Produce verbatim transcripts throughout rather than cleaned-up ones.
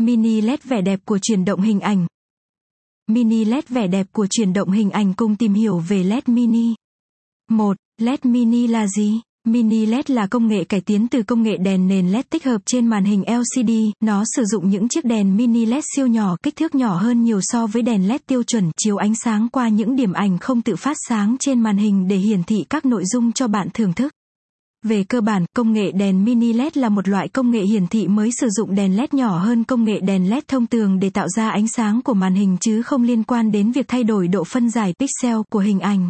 Mini led vẻ đẹp của chuyển động hình ảnh. Mini led vẻ đẹp của chuyển động hình ảnh, cùng tìm hiểu về led mini. một. led mini là gì? Mini led là công nghệ cải tiến từ công nghệ đèn nền led tích hợp trên màn hình lờ xê đê. Nó sử dụng những chiếc đèn mini led siêu nhỏ, kích thước nhỏ hơn nhiều so với đèn led tiêu chuẩn, chiếu ánh sáng qua những điểm ảnh không tự phát sáng trên màn hình để hiển thị các nội dung cho bạn thưởng thức. Về cơ bản, công nghệ đèn mini led là một loại công nghệ hiển thị mới sử dụng đèn led nhỏ hơn công nghệ đèn led thông thường để tạo ra ánh sáng của màn hình, chứ không liên quan đến việc thay đổi độ phân giải pixel của hình ảnh.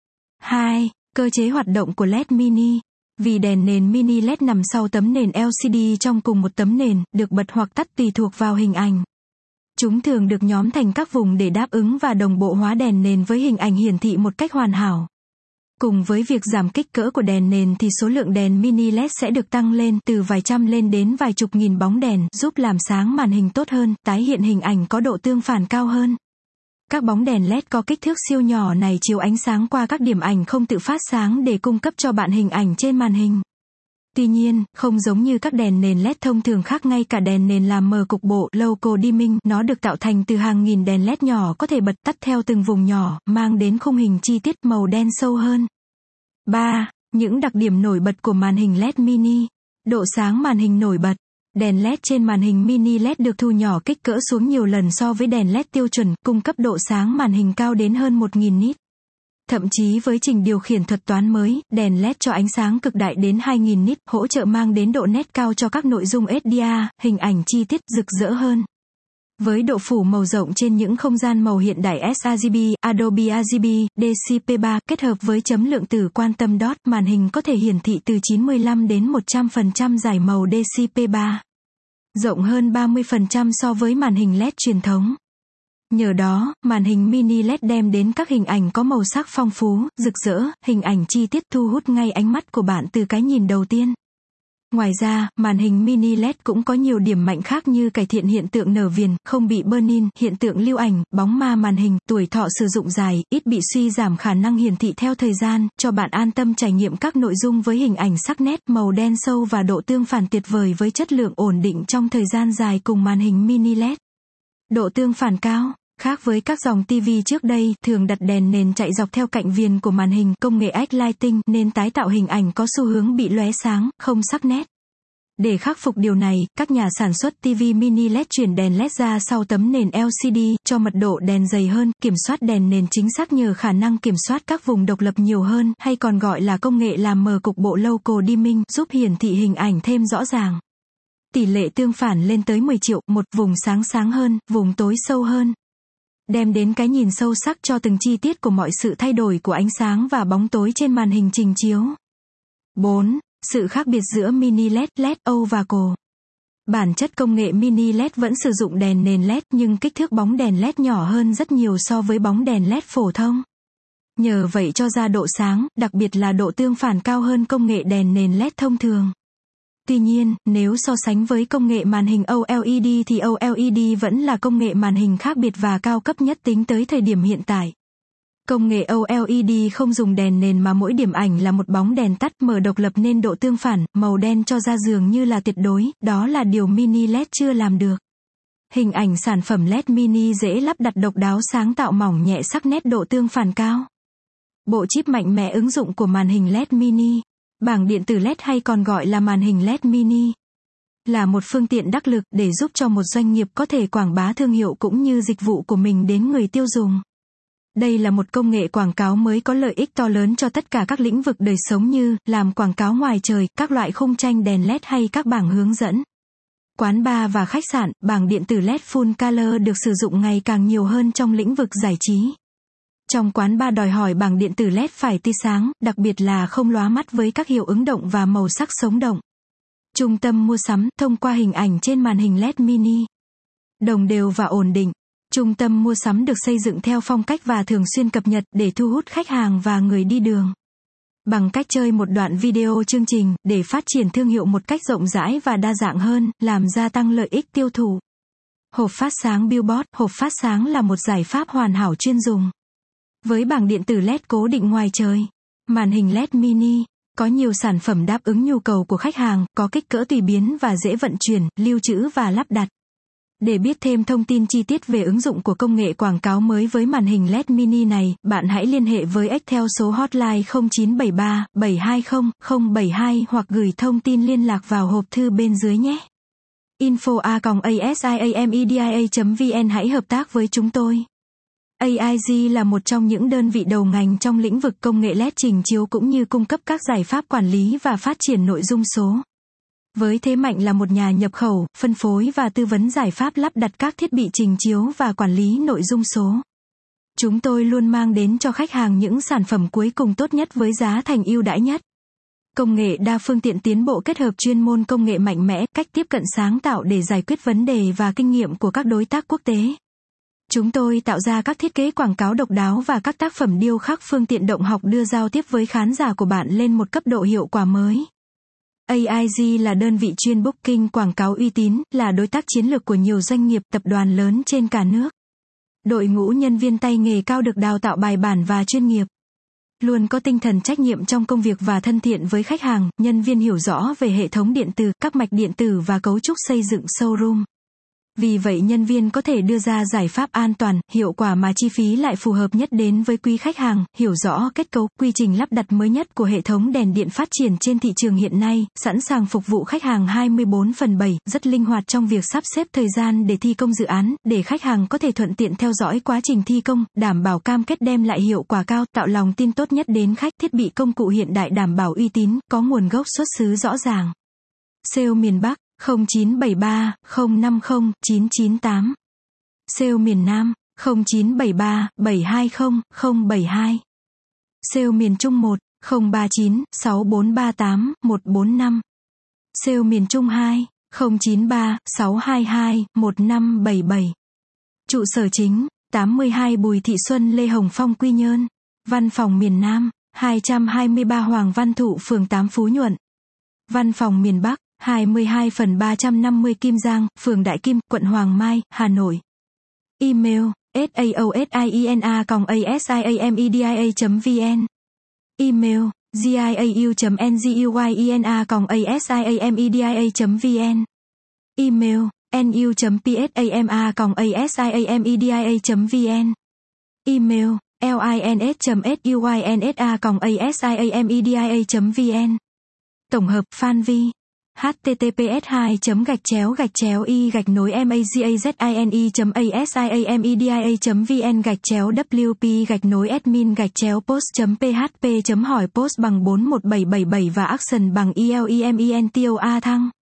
hai. Cơ chế hoạt động của led mini. Vì đèn nền mini led nằm sau tấm nền lờ xê đê trong cùng một tấm nền, được bật hoặc tắt tùy thuộc vào hình ảnh. Chúng thường được nhóm thành các vùng để đáp ứng và đồng bộ hóa đèn nền với hình ảnh hiển thị một cách hoàn hảo. Cùng với việc giảm kích cỡ của đèn nền thì số lượng đèn mini led sẽ được tăng lên từ vài trăm lên đến vài chục nghìn bóng đèn, giúp làm sáng màn hình tốt hơn, tái hiện hình ảnh có độ tương phản cao hơn. Các bóng đèn led có kích thước siêu nhỏ này chiếu ánh sáng qua các điểm ảnh không tự phát sáng để cung cấp cho bạn hình ảnh trên màn hình. Tuy nhiên, không giống như các đèn nền led thông thường khác, ngay cả đèn nền làm mờ cục bộ local dimming, nó được tạo thành từ hàng nghìn đèn led nhỏ có thể bật tắt theo từng vùng nhỏ, mang đến khung hình chi tiết màu đen sâu hơn. ba. Những đặc điểm nổi bật của màn hình led mini. Độ sáng màn hình nổi bật. Đèn led trên màn hình mini led được thu nhỏ kích cỡ xuống nhiều lần so với đèn led tiêu chuẩn, cung cấp độ sáng màn hình cao đến hơn một nghìn nit. Thậm chí với trình điều khiển thuật toán mới, đèn led cho ánh sáng cực đại đến hai nghìn nit, hỗ trợ mang đến độ nét cao cho các nội dung ét đê rờ, hình ảnh chi tiết rực rỡ hơn. Với độ phủ màu rộng trên những không gian màu hiện đại sRGB, Adobe rờ giê bê, đê xê pê ba kết hợp với chấm lượng tử quantum dot, màn hình có thể hiển thị từ chín mươi lăm đến một trăm phần trăm giải màu đê xê pê ba. Rộng hơn ba mươi phần trăm so với màn hình led truyền thống. Nhờ đó, màn hình mini led đem đến các hình ảnh có màu sắc phong phú, rực rỡ, hình ảnh chi tiết thu hút ngay ánh mắt của bạn từ cái nhìn đầu tiên. Ngoài ra, màn hình mini led cũng có nhiều điểm mạnh khác như cải thiện hiện tượng nở viền, không bị burn-in, hiện tượng lưu ảnh, bóng ma màn hình, tuổi thọ sử dụng dài, ít bị suy giảm khả năng hiển thị theo thời gian, cho bạn an tâm trải nghiệm các nội dung với hình ảnh sắc nét, màu đen sâu và độ tương phản tuyệt vời với chất lượng ổn định trong thời gian dài cùng màn hình mini led. Độ tương phản cao. Khác với các dòng ti vi trước đây, thường đặt đèn nền chạy dọc theo cạnh viền của màn hình, công nghệ X-Lighting nên tái tạo hình ảnh có xu hướng bị lóe sáng, không sắc nét. Để khắc phục điều này, các nhà sản xuất ti vi mini led chuyển đèn led ra sau tấm nền lờ xê đê, cho mật độ đèn dày hơn, kiểm soát đèn nền chính xác nhờ khả năng kiểm soát các vùng độc lập nhiều hơn, hay còn gọi là công nghệ làm mờ cục bộ local dimming, giúp hiển thị hình ảnh thêm rõ ràng. Tỷ lệ tương phản lên tới mười triệu, một vùng sáng sáng hơn, vùng tối sâu hơn. Đem đến cái nhìn sâu sắc cho từng chi tiết của mọi sự thay đổi của ánh sáng và bóng tối trên màn hình trình chiếu. bốn. Sự khác biệt giữa mini led, led oval. Bản chất công nghệ mini led vẫn sử dụng đèn nền led, nhưng kích thước bóng đèn led nhỏ hơn rất nhiều so với bóng đèn led phổ thông. Nhờ vậy cho ra độ sáng, đặc biệt là độ tương phản cao hơn công nghệ đèn nền led thông thường. Tuy nhiên, nếu so sánh với công nghệ màn hình ô lờ e đê thì ô lờ e đê vẫn là công nghệ màn hình khác biệt và cao cấp nhất tính tới thời điểm hiện tại. Công nghệ ô lờ e đê không dùng đèn nền mà mỗi điểm ảnh là một bóng đèn tắt mở độc lập nên độ tương phản, màu đen cho ra dường như là tuyệt đối, đó là điều mini led chưa làm được. Hình ảnh sản phẩm led mini dễ lắp đặt, độc đáo, sáng tạo mỏng nhẹ, sắc nét, độ tương phản cao. Bộ chip mạnh mẽ ứng dụng của màn hình led mini. Bảng điện tử led hay còn gọi là màn hình led mini là một phương tiện đắc lực để giúp cho một doanh nghiệp có thể quảng bá thương hiệu cũng như dịch vụ của mình đến người tiêu dùng. Đây là một công nghệ quảng cáo mới có lợi ích to lớn cho tất cả các lĩnh vực đời sống như làm quảng cáo ngoài trời, các loại khung tranh đèn led hay các bảng hướng dẫn. Quán bar và khách sạn, bảng điện tử led full color được sử dụng ngày càng nhiều hơn trong lĩnh vực giải trí. Trong quán bar đòi hỏi bảng điện tử led phải tia sáng, đặc biệt là không lóa mắt với các hiệu ứng động và màu sắc sống động. Trung tâm mua sắm, thông qua hình ảnh trên màn hình led mini. Đồng đều và ổn định. Trung tâm mua sắm được xây dựng theo phong cách và thường xuyên cập nhật để thu hút khách hàng và người đi đường. Bằng cách chơi một đoạn video chương trình, để phát triển thương hiệu một cách rộng rãi và đa dạng hơn, làm gia tăng lợi ích tiêu thụ. Hộp phát sáng Billboard. Hộp phát sáng là một giải pháp hoàn hảo chuyên dùng. Với bảng điện tử led cố định ngoài trời, màn hình led mini, có nhiều sản phẩm đáp ứng nhu cầu của khách hàng, có kích cỡ tùy biến và dễ vận chuyển, lưu trữ và lắp đặt. Để biết thêm thông tin chi tiết về ứng dụng của công nghệ quảng cáo mới với màn hình led mini này, bạn hãy liên hệ với ích theo số hotline không chín bảy ba bảy hai không không bảy hai hoặc gửi thông tin liên lạc vào hộp thư bên dưới nhé. info a còng asiamedia chấm vn Hãy hợp tác với chúng tôi. a i giê là một trong những đơn vị đầu ngành trong lĩnh vực công nghệ led trình chiếu cũng như cung cấp các giải pháp quản lý và phát triển nội dung số. Với thế mạnh là một nhà nhập khẩu, phân phối và tư vấn giải pháp lắp đặt các thiết bị trình chiếu và quản lý nội dung số. Chúng tôi luôn mang đến cho khách hàng những sản phẩm cuối cùng tốt nhất với giá thành ưu đãi nhất. Công nghệ đa phương tiện tiến bộ kết hợp chuyên môn công nghệ mạnh mẽ, cách tiếp cận sáng tạo để giải quyết vấn đề và kinh nghiệm của các đối tác quốc tế. Chúng tôi tạo ra các thiết kế quảng cáo độc đáo và các tác phẩm điêu khắc phương tiện động học đưa giao tiếp với khán giả của bạn lên một cấp độ hiệu quả mới. a i giê là đơn vị chuyên booking quảng cáo uy tín, là đối tác chiến lược của nhiều doanh nghiệp, tập đoàn lớn trên cả nước. Đội ngũ nhân viên tay nghề cao được đào tạo bài bản và chuyên nghiệp. Luôn có tinh thần trách nhiệm trong công việc và thân thiện với khách hàng, nhân viên hiểu rõ về hệ thống điện tử, các mạch điện tử và cấu trúc xây dựng showroom. Vì vậy nhân viên có thể đưa ra giải pháp an toàn, hiệu quả mà chi phí lại phù hợp nhất đến với quý khách hàng, hiểu rõ kết cấu, quy trình lắp đặt mới nhất của hệ thống đèn điện phát triển trên thị trường hiện nay, sẵn sàng phục vụ khách hàng hai mươi bốn trên bảy, rất linh hoạt trong việc sắp xếp thời gian để thi công dự án, để khách hàng có thể thuận tiện theo dõi quá trình thi công, đảm bảo cam kết đem lại hiệu quả cao, tạo lòng tin tốt nhất đến khách, thiết bị công cụ hiện đại đảm bảo uy tín, có nguồn gốc xuất xứ rõ ràng. Sale miền Bắc không chín bảy ba không năm không chín chín tám. Sale miền Nam không chín bảy ba bảy hai không không bảy hai. Sale miền Trung một không ba chín sáu bốn ba tám một bốn năm. Sale miền Trung hai không chín ba sáu hai hai một năm bảy bảy. Trụ sở chính tám mươi hai Bùi Thị Xuân Lê Hồng Phong Quy Nhơn. Văn phòng miền Nam hai trăm hai mươi ba Hoàng Văn Thụ phường tám Phú Nhuận. Văn phòng miền Bắc hai mươi hai phần ba trăm năm mươi Kim Giang, phường Đại Kim, quận Hoàng Mai, Hà Nội. Email saosina còng asiamedia chấm vn. Email giau chấm nguina còng asiamedia chấm vn. Email nu chấm psama còng asiamedia chấm vn. Email lins chấm suyinsa còng asiamedia chấm vn. Tổng hợp Phan Vi. https hai gạch chéo gạch chéo y gạch nối magazine chấm asiamedia chấm vn gạch chéo wp gạch nối admin gạch chéo post chấm php chấm hỏi post bằng bốn một bảy bảy bảy và action bằng elementor thăng.